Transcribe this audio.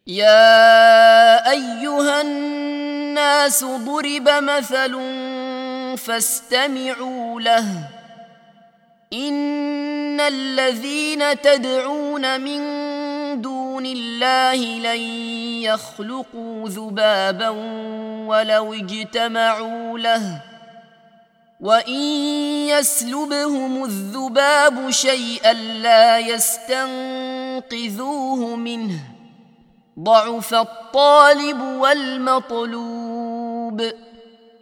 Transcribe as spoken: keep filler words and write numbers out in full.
يا أيها الناس ضرب مثل فاستمعوا له إن الذين تدعون من دون الله لن يخلقوا ذبابا ولو اجتمعوا له وإن يسلبهم الذباب شيئا لا يستنقذوه منه ضعف الطالب والمطلوب